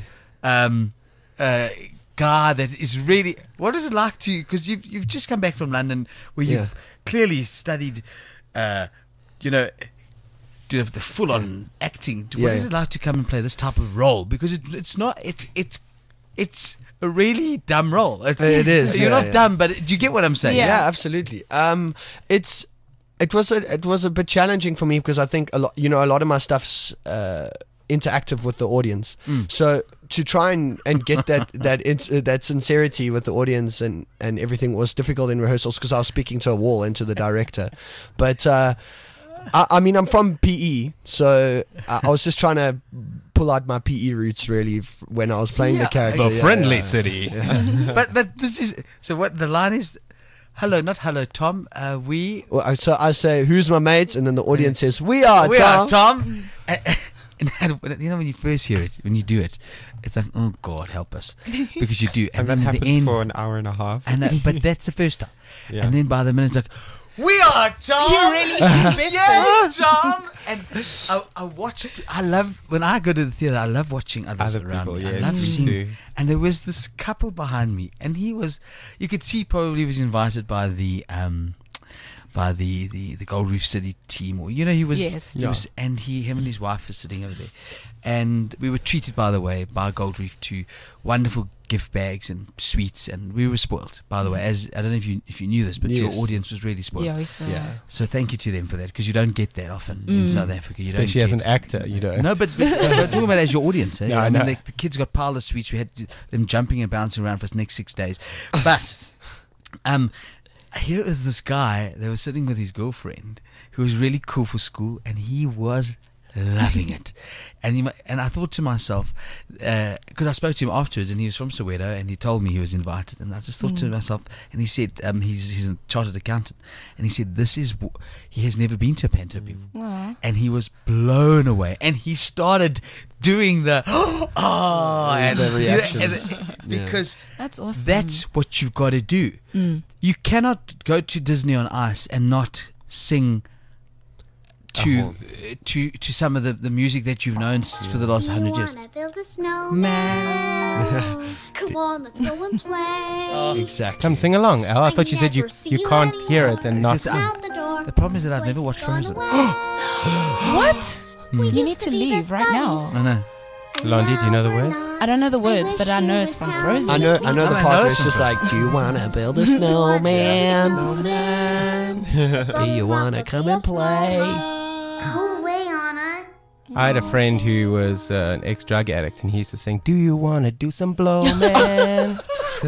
guy that is really. What is it like to? Because you've just come back from London, where you've clearly studied, the full on acting. What is it like to come and play this type of role? Because it's not. It's a really dumb role. It is, You're yeah, not dumb, but do you get what I'm saying? Yeah, absolutely. It was a bit challenging for me because I think a lot of my stuff's interactive with the audience. So to try and get that sincerity with the audience and everything was difficult in rehearsals because I was speaking to a wall and to the director. But I mean, I'm from PE, so I was just trying to pull out my PE roots really when I was playing the character. The friendly city. But this is so. What the line is? Hello, not hello, Tom. So I say, "Who's my mates?" and then the audience says, "We are Tom." And you know when you first hear it, when you do it, it's like, oh God, help us, because you do, And that then at happens the end, for an hour and a half. and but that's the first time, Yeah. and then by the minute, it's like, we are Tom. You really invested. Yeah, Tom. And I watch. I love when I go to the theater. I love watching others Other around people, me. I yes, love me seeing. too. And there was this couple behind me, and he was. You could see probably he was invited by the Gold Reef City team, or he was. Yes. He was, and him and his wife were sitting over there, and we were treated, by the way, by Gold Reef to wonderful gift bags and sweets, and we were spoiled, by the way. As I don't know if you knew this, but your Yes. audience was really spoiled. Yeah, we saw. So thank you to them for that, because you don't get that often in South Africa. You Especially don't as an get- actor, you don't. No, but I'm talking about as your audience. Eh? Yeah, I I mean, know. the kids got piled of sweets. We had them jumping and bouncing around for the next 6 days. But here is this guy that was sitting with his girlfriend who was really cool for school, and he was loving it. And I thought to myself, because I spoke to him afterwards, and he was from Soweto, and he told me he was invited, and I just thought to myself, and he said he's a chartered accountant, and he said he has never been to a panto before, Aw. and he was blown away, and he started doing the and The reactions. because That's awesome. that's what you've got to do. You cannot go to Disney on Ice and not sing to some of the music that you've known for the last 100 years. Wanna build a snowman? Come on, let's go and play. Exactly. Come sing along, Al. I thought you said you never see can't you hear it and not It's- sing. Out the door. The problem is that I've never watched Flake's Frozen. gone away. What? We You used need to be leave best right now. buddies. I know. And Londi, do you know the now we're words? not. I don't know the words, but I know wish it's you from was Frozen. I know the I part know where it's it's just like, do you want to build a snowman? Do you want to come and play? Go away, Anna. I had a friend who was an ex-drug addict, and he used to sing, "Do you want to do some blow, man?"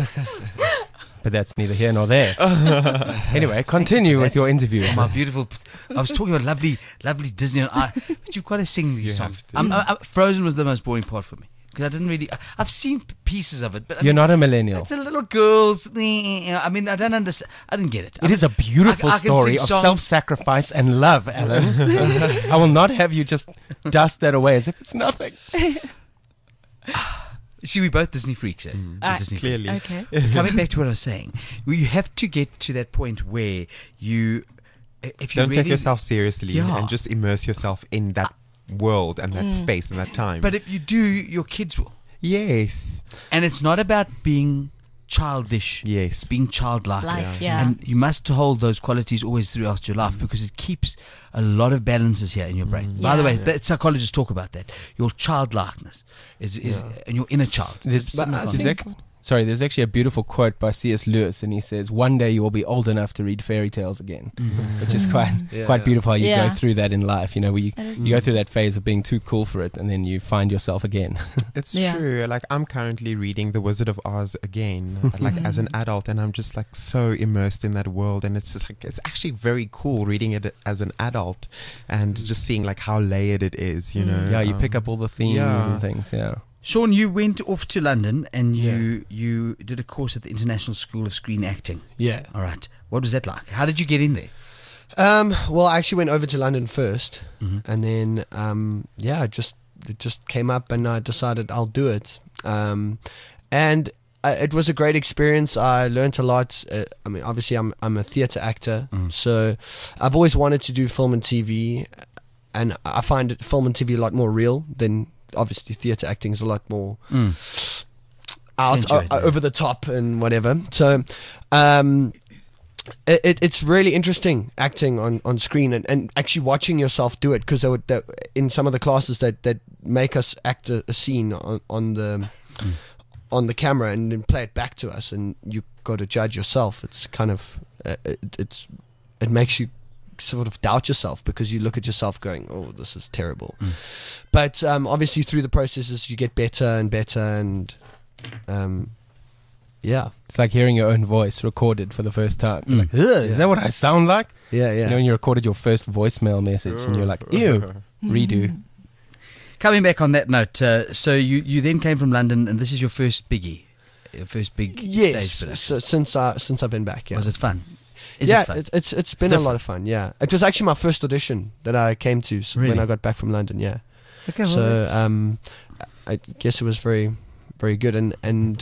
But that's neither here nor there. Anyway, continue with your interview. My beautiful. I was talking about lovely Disney on Ice, but you've got to sing these songs. Frozen was the most boring part for me, because I didn't really. I've seen pieces of it, but I You're mean, not a millennial. it's a little girls. I mean, I don't understand. I didn't get it. It is a beautiful I can story sing of songs. self-sacrifice and love, Alan. I will not have you just dust that away as if it's nothing. See, we're both Disney freaks. Eh? We're Disney freaks. Clearly. Okay. Coming back to what I was saying, you have to get to that point where you, if you Don't really, take yourself seriously Yeah. and just immerse yourself in that world and that space and that time. But if you do, your kids will. yes. And it's not about being childish. Yes. It's being childlike. Yeah. And you must hold those qualities always throughout your life, because it keeps a lot of balances here in your brain. By the Yeah. way, psychologists talk about that. Your childlikeness is and your inner child. There's, there's actually a beautiful quote by C.S. Lewis, and he says, "One day you will be old enough to read fairy tales again," which is quite beautiful. How you Yeah. go through that in life, where you go through that phase of being too cool for it, and then you find yourself again. It's Yeah. true. Like, I'm currently reading The Wizard of Oz again, like as an adult, and I'm just like so immersed in that world, and it's just like it's actually very cool reading it as an adult, and just seeing like how layered it is. You know. Yeah, you pick up all the themes yeah. and things. Yeah. Sean, you went off to London and you did a course at the International School of Screen Acting. Yeah. All right. What was that like? How did you get in there? Well, I actually went over to London first, and then it just came up, and I decided I'll do it. And it was a great experience. I learned a lot. I mean, obviously, I'm a theatre actor, so I've always wanted to do film and TV, and I find film and TV a lot more real than obviously theatre acting is a lot more out Accentuated, yeah. over the top and whatever. So. It's really interesting acting on screen and actually watching yourself do it, because in some of the classes that make us act a scene on the camera and then play it back to us, and you got to judge yourself. It's kind of it makes you sort of doubt yourself because you look at yourself going, oh, this is terrible. But obviously through the processes you get better and better, and yeah. It's like hearing your own voice recorded for the first time. You're like, is that what I sound like? Yeah. You know, when you recorded your first voicemail message and you're like, ew, redo. Coming back on that note, so you then came from London, and this is your first biggie, your first big Yes, stage so since I've been back, yeah. Was it fun? Is yeah, it fun? it's been a lot of fun. Yeah, it was actually my first audition that I came to when Really? I got back from London. Yeah, Okay, well, so I guess it was very, very good, and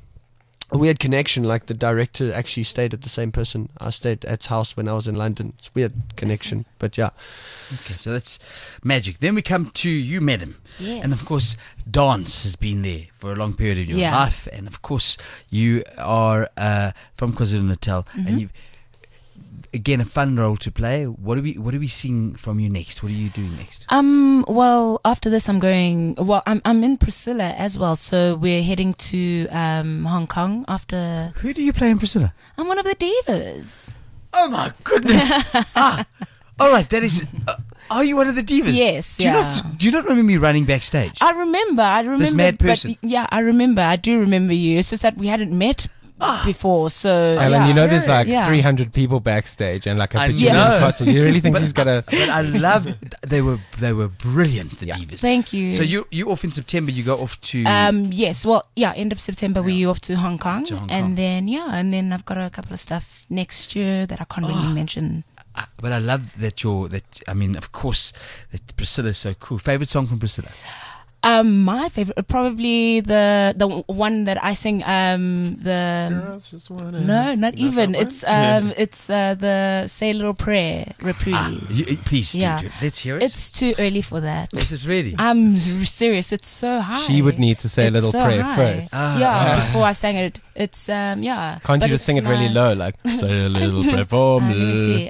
a weird connection. Like the director actually stayed at the same person I stayed at his house when I was in London. It's a weird connection, but yeah. Okay, so that's magic. Then we come to you, madam. Yes. And of course, dance has been there for a long period of your Yeah. life. And of course, you are from KwaZulu-Natal, and you've again a fun role to play. What are we seeing from you next? What are you doing next? Well, after this, I'm in Priscilla as well. So we're heading to Hong Kong after. Who do you play in Priscilla? I'm one of the divas. Oh my goodness! All right, that is. Are you one of the divas? Yes, Do you not remember me running backstage? I remember. This mad person. But, yeah, I remember. I do remember you. It's just that we hadn't met before. So Alan, yeah. you know there's like Yeah. 300 people backstage and like a I bajillion know. concert. You really think she's got a... But I love. They were brilliant. The divas. Thank you. So you off in September? You go off to. Yes, well, yeah, end of September we're off to Hong Kong, To Hong Kong. and then I've got a couple of stuff next year that I can't really mention. But I love that I mean, of course, that Priscilla's so cool. Favorite song from Priscilla? My favorite, probably the one that I sing. Girls just wanna. No, not even. that It's one? it's the Say a Little Prayer reprise. Please Yeah. do. Let's hear it. It's too early for that. This is really. I'm serious. It's so high. She would need to say a It's little so prayer high. first. Yeah, before I sang it. It's yeah. Can't But you just it's sing it really my- low, like say a little prayer for let me me? see.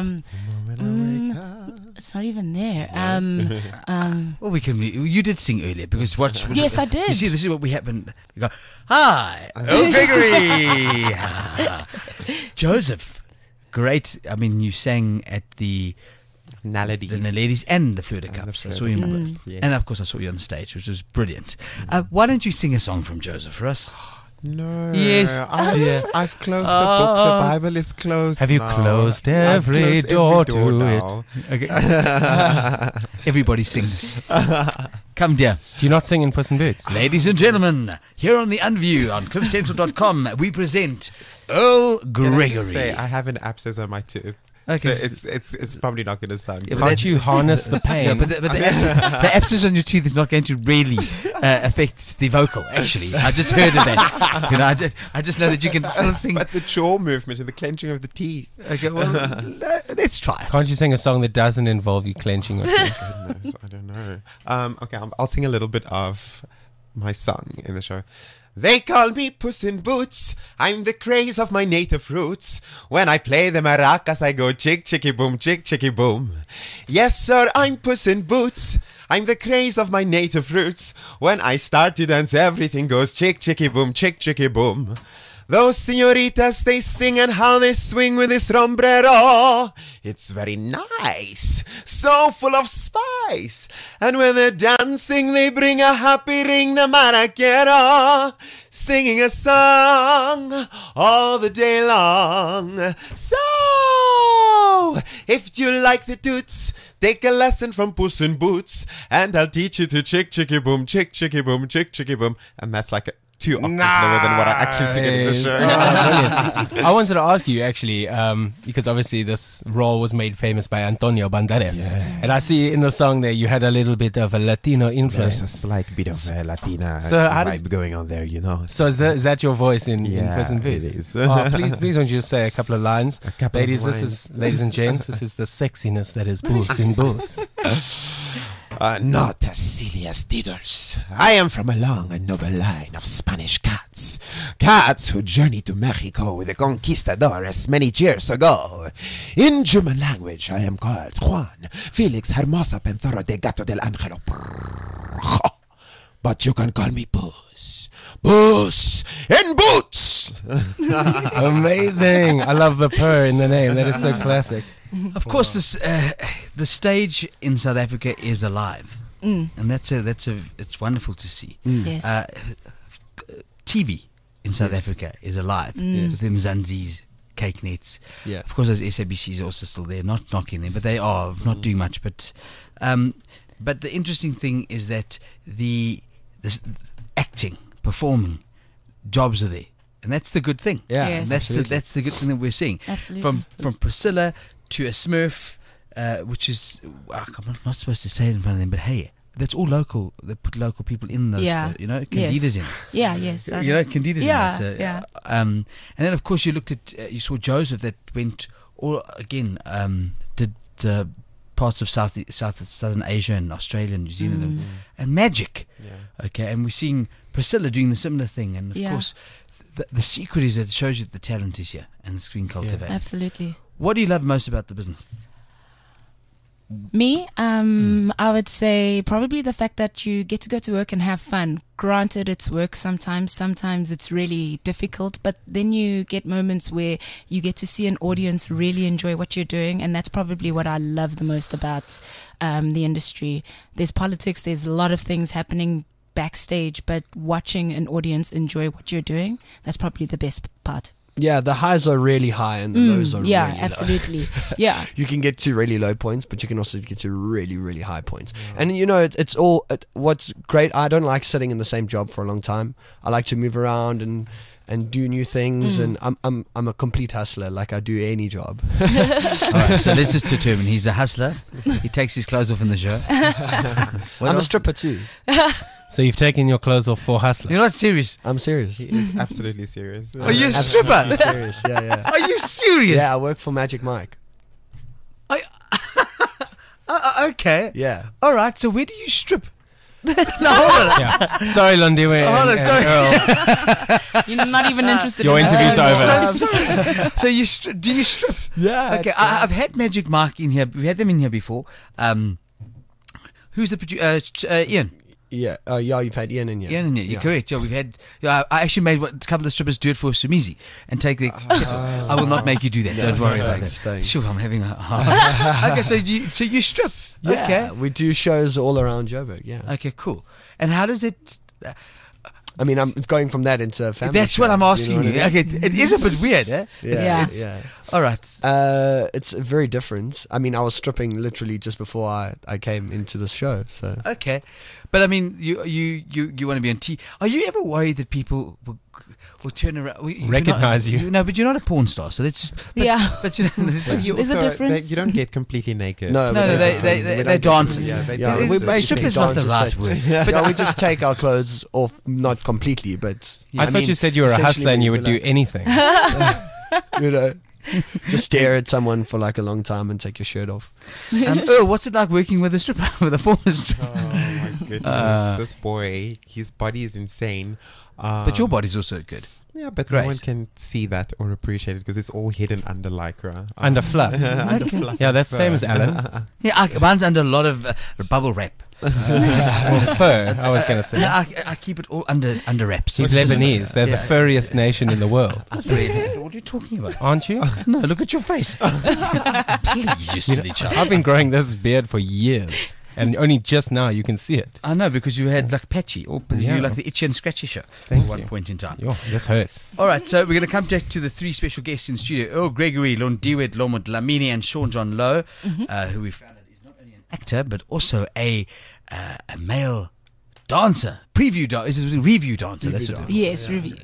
It's not even there. Well, we can. You did sing earlier because what? Yes, I did. You see, this is what we happen. We go, hi, oh Gregory, Joseph. Great. I mean, you sang at the Naladies. ladies and the Fluida And the Cups. I Fluida saw you, Cups, yes. and of course, I saw you on stage, which was brilliant. Why don't you sing a song from Joseph for us? No. Yes, dear. I've closed the book. The Bible is closed. Have you now. closed I've every closed door to now. Okay. Everybody sings. Come, dear. Do you not sing in Puss in Boots? Ladies and gentlemen, here on The Unview on CliffCentral.com, we present Earl Can I Gregory. just say, I have an abscess on my tooth. Okay. So it's probably not going to sound Yeah, good. but Can't you harness the pain? Yeah, but the abscess on your tooth is not going to really affect the vocal. Actually, I just heard of that. You know, I just know that you can still sing. But the jaw movement and the clenching of the teeth. Okay, well, let's try it. Can't you sing a song that doesn't involve you clenching your teeth? Goodness, I don't know. Okay, I'll sing a little bit of my song in the show. They call me Puss in Boots. I'm the craze of my native roots. When I play the maracas, I go chick chicky boom, chick chicky boom. Yes, sir, I'm Puss in Boots. I'm the craze of my native roots. When I start to dance, everything goes chick chicky boom, chick chicky boom. Those señoritas, they sing and how they swing with this sombrero. It's very nice, so full of spice. And when they're dancing, they bring a happy ring, the maraquero. Singing a song all the day long. So, if you like the toots, take a lesson from Puss in Boots. And I'll teach you to chick chicky boom, chick chicky boom, chick chicky boom. And that's like 2 octaves lower than what I actually sing in the show. Oh, brilliant. I wanted to ask you actually, because obviously this role was made famous by Antonio Banderas, and I see in the song there you had a little bit of a Latino There's a influence. slight bit of Latina So how vibe going on there, you know. So is that your voice in Yeah, Puss in it Boots? is. Oh, please won't you just say a couple of lines? A couple of Ladies, lines. ladies and gents, this is the sexiness that is Puss in Boots. Not as silly as Diddles. I am from a long and noble line of Spanish cats. Cats who journeyed to Mexico with the conquistadores many years ago. In German language, I am called Juan Felix Hermosa Penthoro de Gato del Angelo. But you can call me Puss. Puss in Boots! Amazing. I love the purr in the name. That is so classic. Of course, the stage in South Africa is alive, and it's wonderful to see. Yes. TV in South Africa is alive with them Mzansi's, Cake Nets. Yeah. Of course, those SABCs are also still there, not knocking them, but they are not doing much. But the interesting thing is that this acting, performing, jobs are there, and that's the good thing. Yeah, Yes. And that's the good thing that we're seeing. Absolutely. From Priscilla to a Smurf, which is I'm not supposed to say it in front of them, but hey, that's all local. They put local people in those. Yeah. Candida's in. Yeah, yes. Candida's Yeah, in it. yeah. And then of course you looked at you saw Joseph that went all again did parts of Southern Asia and Australia and New Zealand and Magic. Yeah. Okay, and we're seeing Priscilla doing the similar thing, and of course the secret is that it shows you that the talent is here and it's being cultivated. Absolutely. What do you love most about the business? Me, I would say probably the fact that you get to go to work and have fun. Granted, it's work sometimes it's really difficult, but then you get moments where you get to see an audience really enjoy what you're doing, and that's probably what I love the most about the industry. There's politics, there's a lot of things happening backstage, but watching an audience enjoy what you're doing, that's probably the best part. Yeah, the highs are really high and the lows are really low. Absolutely. Yeah. You can get to really low points, but you can also get to really, really high points. And you know, it's all. What's great, I don't like sitting in the same job for a long time. I like to move around and do new things. And I'm a complete hustler. Like I do any job. All right, so let's just determine he's a hustler. He takes his clothes off in the show. I'm a stripper too. So you've taken your clothes off for Hustler. You're not serious. I'm serious. He is absolutely serious. Are you a stripper? Serious. Yeah. Are you serious? Yeah, I work for Magic Mike. Okay. Yeah. All right. So where do you strip? No, hold on. Yeah. Sorry, Lundy. Hold on, sorry. Earl, You're not even interested your in interview's that. over. So you do you strip? Yeah. Okay. I've had Magic Mike in here. We've had them in here before. Who's the producer? Ian. Yeah. You've had Ian in here. Ian in here. You're correct. Yeah, we've had. I actually made a couple of strippers do it for Sumizi and take the. I will not make you do that. Don't worry about that. Thanks. Sure, I'm having a. Okay, so you strip. Yeah. Okay. We do shows all around Joburg. Yeah. Okay, cool. And how does it? I mean, I'm going from that into a family. That's show, what I'm asking know you. what I mean? Okay, it is a bit weird, eh? Yeah. Yeah. All right. It's very different. I mean, I was stripping literally just before I came into the show. So Okay, but I mean, you want to be on T. Are you ever worried that people will turn around, Recognize you? No, but you're not a porn star, so let's. But, Yeah. But you know, You There's a also- difference. you don't get completely naked. no, No, we they're don't dancers. Yeah, they Yeah, dance. we It's basically strip is not the dance right set. word. Yeah, we just take our clothes off, not completely, but I thought you said you were a essentially hustler and we you would do like- anything. you know, just stare at someone for like a long time and take your shirt off. What's it like working with a stripper, with a former stripper? Oh my goodness, this boy, his body is insane. But your body's also good. Yeah, but Great. no one can see that or appreciate it because it's all hidden under lycra. Under fluff. Under fluff. Yeah, that's the same as Alan. Yeah, mine's under a lot of bubble wrap. Well, fur, I was going to say. Yeah, I keep it all under wraps. He's It's just- Lebanese. They're the yeah. furriest nation in the world. What are you talking about? Aren't you? No, look at your face. Please, you silly child. I've been growing this beard for years. And only just now you can see it. I know, because you had like patchy, or Yeah. you like the itchy and scratchy show Thank at one you. point in time. Yo, this hurts. All right, so we're going to come back to the three special guests in studio: Earl Gregory, Londiwe Lomo Dlamini, and Sean John Lowe, who we found out is not only an actor but also a male dancer, review dancer. That's what it is. Yes, review.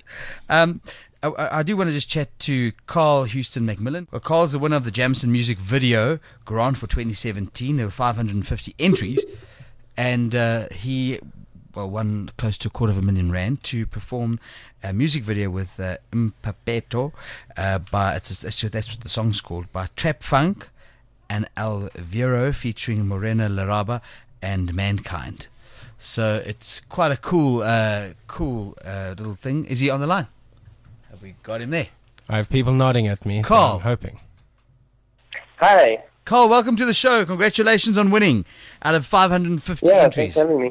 I do want to just chat to Carl Houston McMillan. Well, Carl's the winner of the Jamson Music Video Grant for 2017. There were 550 entries, and he won close to R250,000 to perform a music video with Impapeto by that's what the song's called, by Trap Funk and Alviro, featuring Morena Laraba and Mankind. So it's quite a cool little thing. Is he on the line? Have we got him there? I have people nodding at me. So Carl. I'm hoping. Hi. Carl, welcome to the show. Congratulations on winning out of 550 Yeah, entries. thanks for having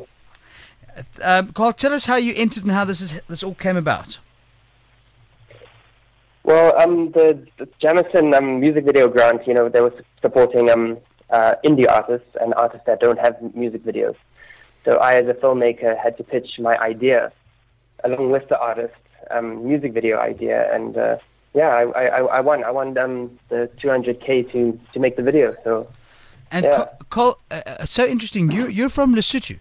me. Carl, tell us how you entered and how this all came about. Well, the Jamison music video grant, you know, they were supporting indie artists and artists that don't have music videos. So I, as a filmmaker, had to pitch my idea along with the artist, music video idea, and I won. I won the 200K to make the video. So, And yeah. Cole, so interesting. You're from Lesotho.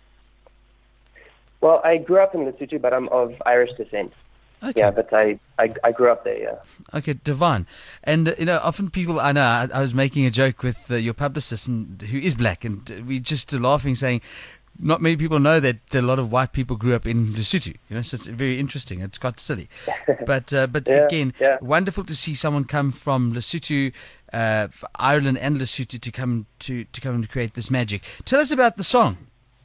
Well, I grew up in Lesotho, but I'm of Irish descent. Okay. Yeah, but I grew up there. Yeah. Okay, divine. And you know, often people, I know, I was making a joke with your publicist, and who is black, and we just laughing, saying, not many people know that a lot of white people grew up in Lesotho. You know, so it's very interesting. It's quite silly, but Yeah, again, yeah. wonderful to see someone come from Lesotho, Ireland, and Lesotho to come and create this magic. Tell us about the song.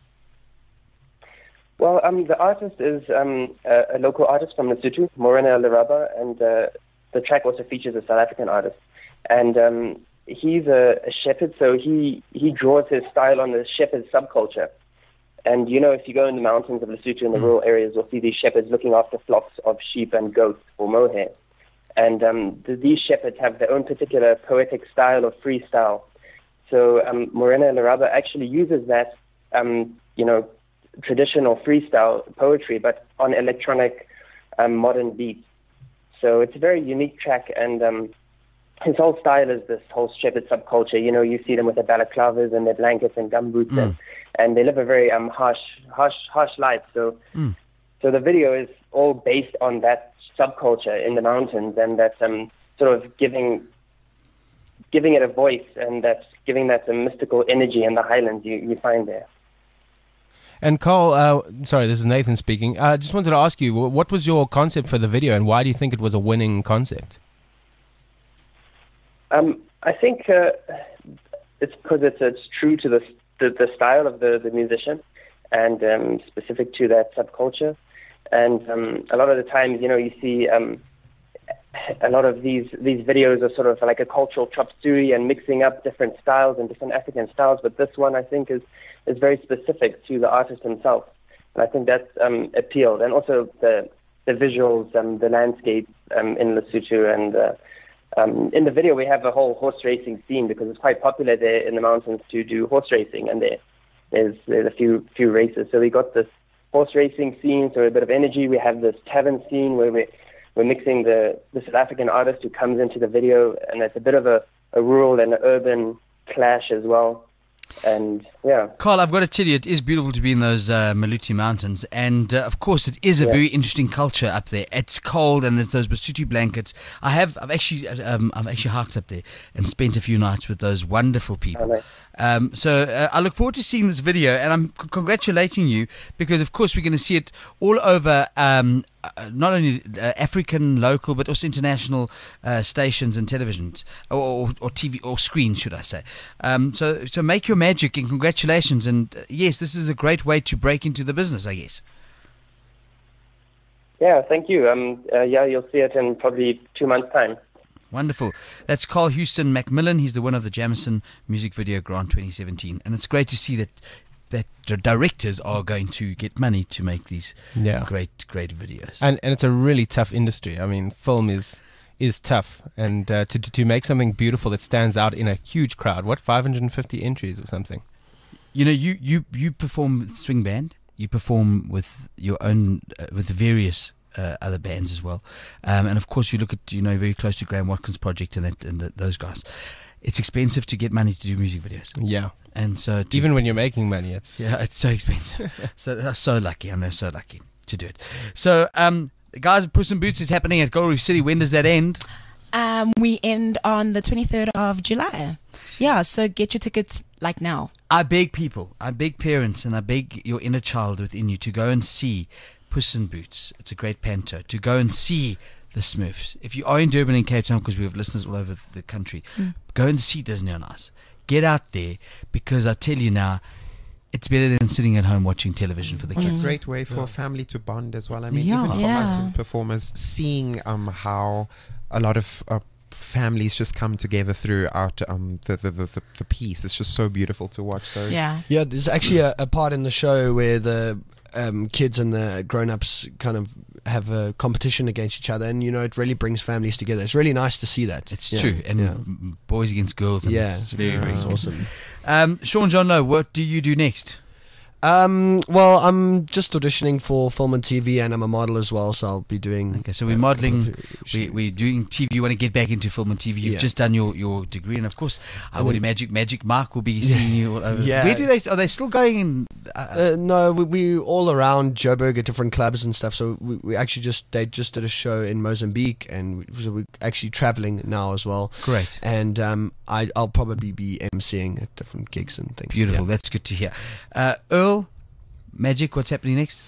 Well, the artist is a local artist from Lesotho, Morena Leraba, and the track also features a South African artist. And he's a shepherd, so he draws his style on the shepherd subculture. And, you know, if you go in the mountains of Lesotho in the rural areas, you'll see these shepherds looking after flocks of sheep and goats for mohair. And these shepherds have their own particular poetic style or freestyle. So Morena Leraba actually uses that, you know, traditional freestyle poetry, but on electronic modern beats. So it's a very unique track, and his whole style is this whole shepherd subculture. You know, you see them with their balaclavas and their blankets and gumboots, and they live a very harsh life. So, so the video is all based on that subculture in the mountains, and that's sort of giving it a voice, and that's giving that a mystical energy in the highlands you find there. And Carl, sorry, this is Nathan speaking. I just wanted to ask you, what was your concept for the video, and why do you think it was a winning concept? I think it's because it's true to the style of the musician, and specific to that subculture. And a lot of the times, you know, you see a lot of these videos are sort of like a cultural chop suey and mixing up different styles and different African styles. But this one, I think, is very specific to the artist himself. And I think that's appealed. And also the visuals, the landscape in Lesotho. And in the video, we have a whole horse racing scene because it's quite popular there in the mountains to do horse racing. And there's a few races. So we got this horse racing scene, so a bit of energy. We have this tavern scene where we're mixing the South African artist who comes into the video, and it's a bit of a rural and urban clash as well. And yeah, Carl, I've got to tell you, it is beautiful to be in those Maluti Mountains, and of course, it is a very interesting culture up there. It's cold, and there's those Basutu blankets. I've actually hiked up there and spent a few nights with those wonderful people. So I look forward to seeing this video, and I'm congratulating you because, of course, we're going to see it all over. Not only African, local, but also international stations and televisions, or TV, or screens, should I say. So make your magic, and congratulations. And yes, this is a great way to break into the business, I guess. Yeah, thank you. Yeah, you'll see it in probably 2 months' time. Wonderful. That's Carl Houston Macmillan. He's the winner of the Jamison Music Video Grant 2017. And it's great to see that directors are going to get money to make these great videos. And it's a really tough industry. I mean, film is tough, and to make something beautiful that stands out in a huge crowd. What, 550 entries or something? You know, you perform with swing band. You perform with your own with various other bands as well, and of course you look at very close to Graham Watkins Project and those guys. It's expensive to get money to do music videos. Yeah. And so even when you're making money, it's so expensive. So they're so lucky, and they're so lucky to do it. So, guys, Puss in Boots is happening at Gold Reef City. When does that end? We end on the 23rd of July. Yeah, so get your tickets like now. I beg people, I beg parents, and I beg your inner child within you to go and see Puss in Boots. It's a great panto. To go and see the Smurfs. If you are in Durban and Cape Town, because we have listeners all over the country, go and see Disney on Ice. Get out there, because I tell you now, it's better than sitting at home watching television for the kids. It's a great way for a family to bond as well. I mean, even for us as performers, seeing how a lot of families just come together throughout the piece. It's just so beautiful to watch. So yeah. There's actually a part in the show where the kids and the grown-ups kind of have a competition against each other, and it really brings families together. It's really nice to see that. It's true, and boys against girls. And it's very, very it's awesome. Sean John Lowe, what do you do next? Well, I'm just auditioning for film and TV, and I'm a model as well, so I'll be doing. Okay, so we're modeling, we're doing TV. You want to get back into film and TV. You've just done your degree, and of course, I would imagine Magic Mark will be seeing you all over. Yeah. Where are they still going in? No, we all around Joburg at different clubs and stuff. So we actually they just did a show in Mozambique, and we're actually traveling now as well. Great. And I'll probably be emceeing at different gigs and things. Beautiful. That's good to hear. Earl, Magic, what's happening next?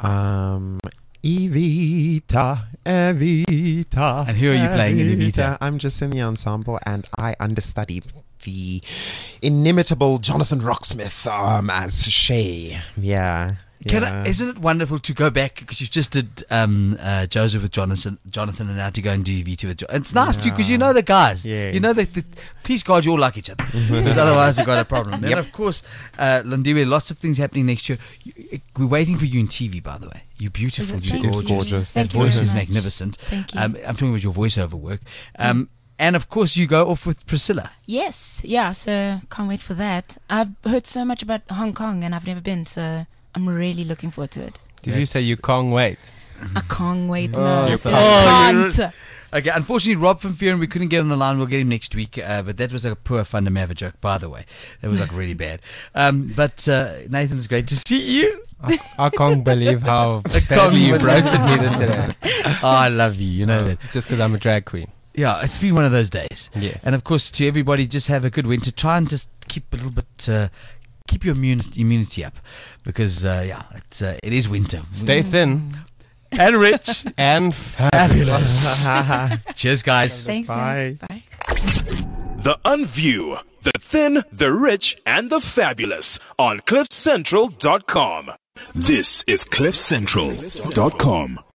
Evita. And who are you playing in Evita? I'm just in the ensemble, and I understudy the inimitable Jonathan Rocksmith as Shay. Yeah. Isn't it wonderful to go back, because you've just did Joseph with Jonathan, and now to go and do Evita with Jonathan. It's nice too, because you know the guys. Yes. You know please God you all like each other, because otherwise you've got a problem. And of course, Landiwe, lots of things happening next year. We're waiting for you in TV, by the way. You're beautiful. You're gorgeous. That voice is magnificent. Thank you. I'm talking about your voiceover work. And of course, you go off with Priscilla. Yes, yeah. So can't wait for that. I've heard so much about Hong Kong, and I've never been, so I'm really looking forward to it. Did you say you can't wait? I can't wait. Oh, No, you I can't. Okay, unfortunately, Rob from Fearon, we couldn't get on the line. We'll get him next week. But that was a poor Fundamava joke, by the way. That was really bad. But Nathan, it's great to see you. I can't believe how badly you roasted me today. Oh, I love you. You know that. Just because I'm a drag queen. Yeah, it's been one of those days. Yes. And of course, to everybody, just have a good winter. Try and just keep a little bit, keep your immunity up, because it is winter. Stay thin and rich and fabulous. Cheers, guys. Thanks, Bye. guys. Bye. The Unview, the thin, the rich, and the fabulous on CliffCentral.com. This is CliffCentral.com.